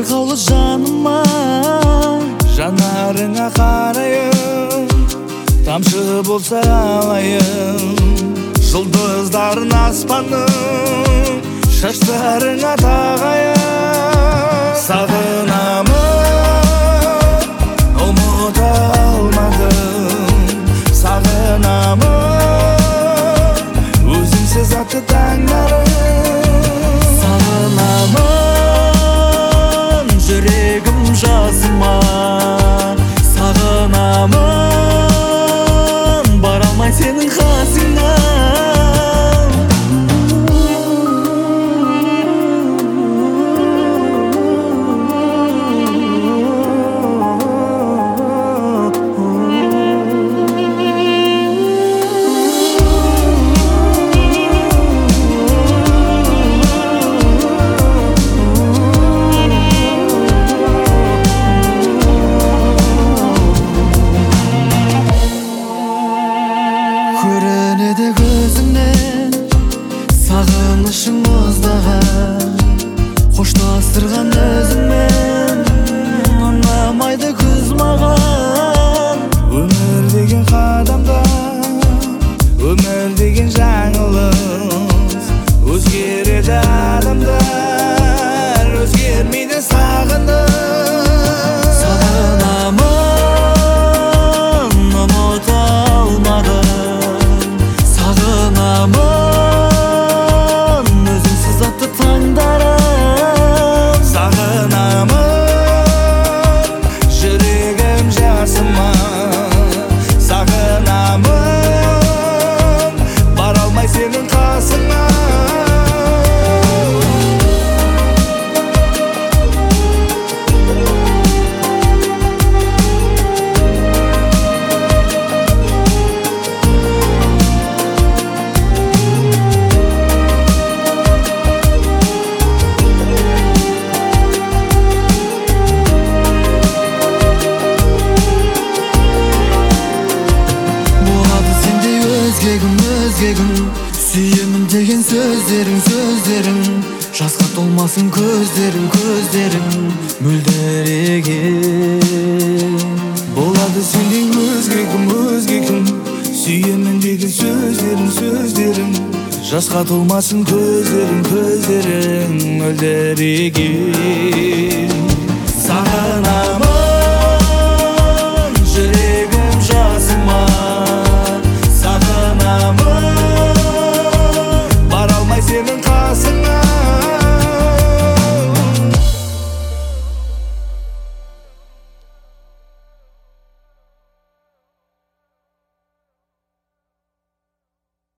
сырғаулы жаныма, жанарыңа қарайын, тамшы болса алайын, жұлдыздарын аспанның, шаштарыңа тағайын. Сағынамын, ұмыта алмадым, сағынамын, өзіңсіз атты таңдарым. Сағынамын, жүрегім жасыма, сағынамын, бара алмай сенің қасыңа. Көрінеді көзіңнен сағынышың мұздаған, қоштастырған өзіңмен, ұнамайды күз маған. Өмір деген қадамда, өмір деген жаңылыс, өзгереді адамдар, өзгермейді сағыныш. Сағынамын, ұмыта алмадым, сағынамын, өзіңсіз атты таңдарым. Сағынамын, жүрегім жасыма, сағынамын, бара алмай сенің қасыңа. Өзгегім, сүйемін деген сөздерің, жасқа толмасын көздерің, мөлдіреген. Болады сендей өзгегім, сүйемін деген сөздерің, жасқа толмасын көздерің, мөлдіреген. Сағынамын, жүрегім жасыма, сағынамын, бара алмай сенің қасыңа.